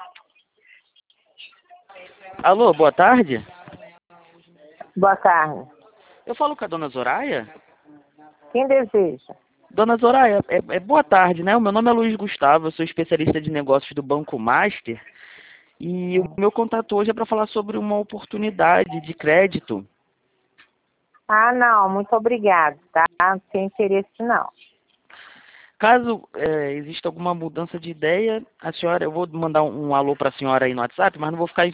Alô, boa tarde. Boa tarde. Eu falo com a dona Zoraia? Quem deseja? Dona Zoraia, boa tarde, né? O meu nome é Luiz Gustavo, eu sou especialista de negócios do Banco Master. E o meu contato hoje é para falar sobre uma oportunidade de crédito. Ah, não, muito obrigado, tá? Não tem interesse, não. Caso exista alguma mudança de ideia, a senhora, eu vou mandar um alô para a senhora aí no WhatsApp, mas não vou ficar